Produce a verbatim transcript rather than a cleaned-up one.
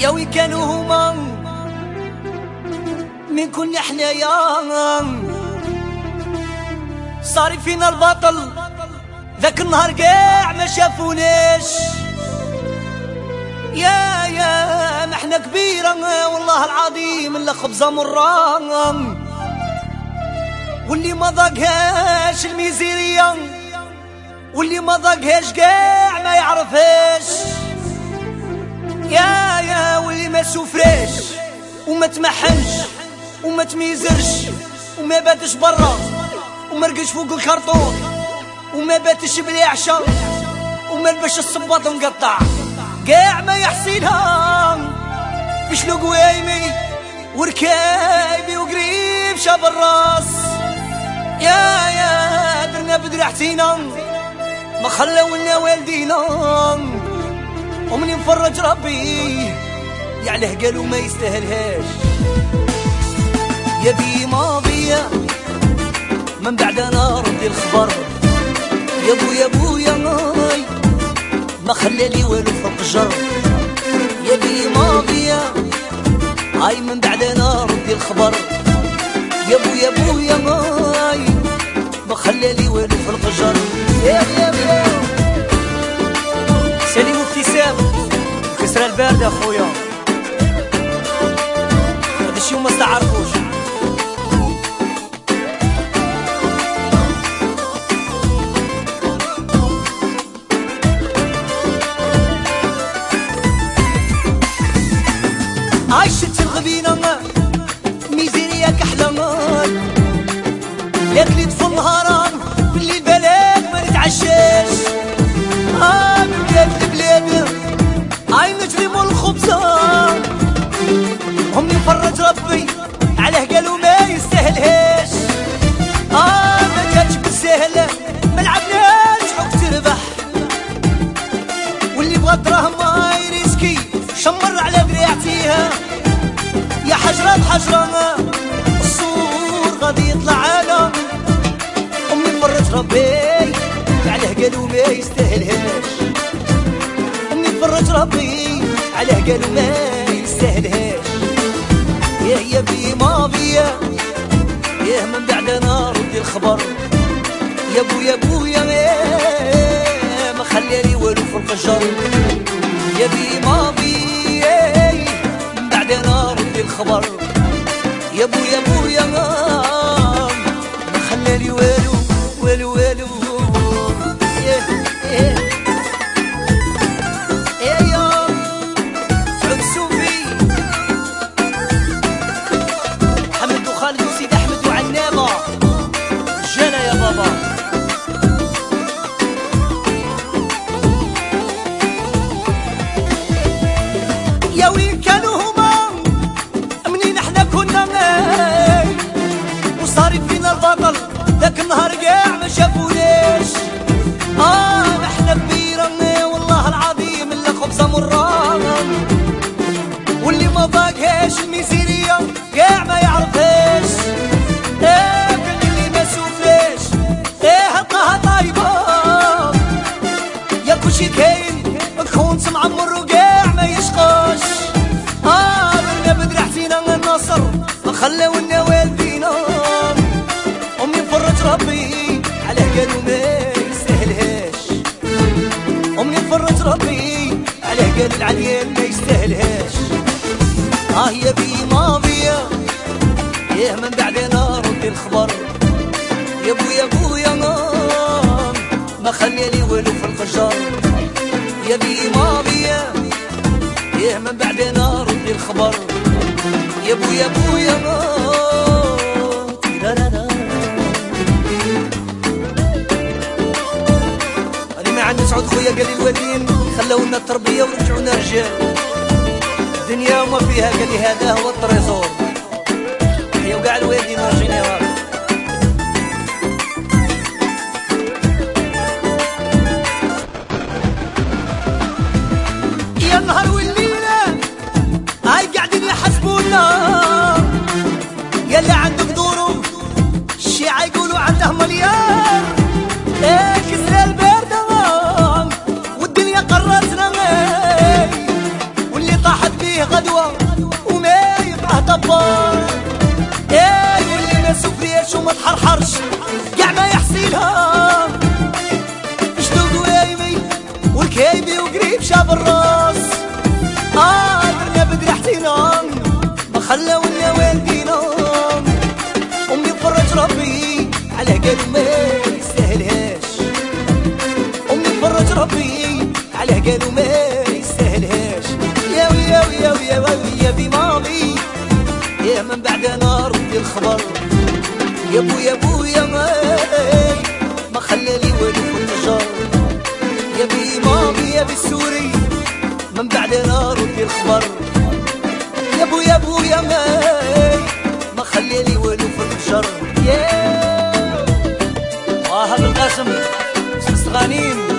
وي كانوا هما من كنا حنايا صاري فينا البطل ذاك النهار قاع ما شافوناش. يا يا ما احنا كبيرة والله العظيم الا خبزة مرة، واللي ما ضاقهاش الميزيرية واللي ما ضاقهاش قاع ما يعرفهاش. يا يا واللي ما سفراش وما تمحنش وما تميزرش وما باتش برا وما رقش فوق الكرتون وما باتش بلا عشا وما لبش الصباط مقطع قاع ما يحصيلها فيش لو قوايمي وركايبي وقريب شاب الراس. يا يا درنا بدرعتينا ما خلونا والدينا ومن يفرج ربي يعله قالوا ما يستاهلهاش. يا بي ماضية من بعد انا ردي الخبر يا بو يا بو يا ماي ما خلالي والو في القجر. يا بي ماضية هاي من بعد انا ردي الخبر يا بو يا بو يا ماي ما خلالي والو في القجر. يا يا يا سليم ابتسام كسر البارد يا خويا هذا الشيء ما استعرفوش. عشت الغبينة ميزيريا كحلمان ياكلي في النهار بالليل بلاك ما نتعشاش. اه من بلاد لبلاد هاي نجري مول الخبزة هم يفرج ربي عليه قالوا ما يستاهلهاش. اه ما جاتش بالسهل ما لعبناش حق تربح واللي بغى دراهم ما يريسكي شمر على ذريعتيها يا حجرة بحجرة الصور غادي يطلع انا امي فرج ربي عليه قالوا ما يستاهلهاش. امي فرج ربي عليه قالوا ما يستاهلهاش. يا يا بي ماضية يا من بعد انا ردي الخبر يا بو يا بو يا ما خلالي والو في القجر. يا بي ماضية من بعد انا ردي الخبر يا بو يا بو يا ما خلالي والو والو والو. يا يا يا يا سعود السوفي حمد وخالد وسيد احمد وعنابة رجالة يا بابا. يا وين كانوا هما منين احنا كنا وصارت فينا البطل ذاك النهار قاع ما شافوناش. اه احنا كبيرة والله العظيم الا خبزة مرة واللي ما ضاقهاش الميزيرية قاع ما يعرفهاش. ايه كان اللي ما سوفاش ايه هطلها طايبة يا كلشي كاين مكخونس معمر وقاع ما يشقاش. اه درنا بدرعتينا النصر ما خلاونا والدينا امي فرج ربي عليه قالوا ما يستاهلهاش. امي فرج ربي عليه قال العديان ما يستاهلهاش. اه يا بي ماضية يا من بعد انا ردي الخبر يا بو يا بو يا مام ما خلالي والو في القجر. يا بي ماضية يا من بعد انا ردي الخبر يا بو يا بو يا مام. لا لا لا انا ما عندي سعود خويا قال لي الوالدين خلونا التربية ورجعونا رجال الدنيا وما فيها قال لي هذا هو الطريزور يا وقع الوالدين رجعنا. يا النهار والليلة هاي قاعدين يحسبونا يا اللي عنده بدورو الشيعة يقولوا عنده مليار. ايه كسر البردة والدنيا قررتنا واللي طاحت بيه غد الكبار. يا اللي ما سفرياش وما تحرحرش كاع ما يحصيلها، جدود ويايمي والكايبي وقريب شاب الراس. اه درنا بدري حتينا ما خلاونا والدينا، امي فرج ربي على قالوا ما يستاهلهاش، امي فرج ربي على قالوا ما يستاهلهاش. يا ويا ويا ويا ويا في ماضي يا من بعد انا ردي الخبر، يا بو يا بو يا ماي ما خلالي والو في النجار. يا بي ماضي يا بالسوري من بعد انا ردي الخبر، يا بو يا بو يا ماي ما خلالي والو في النجار. يا واه بالقاسم سس غنيم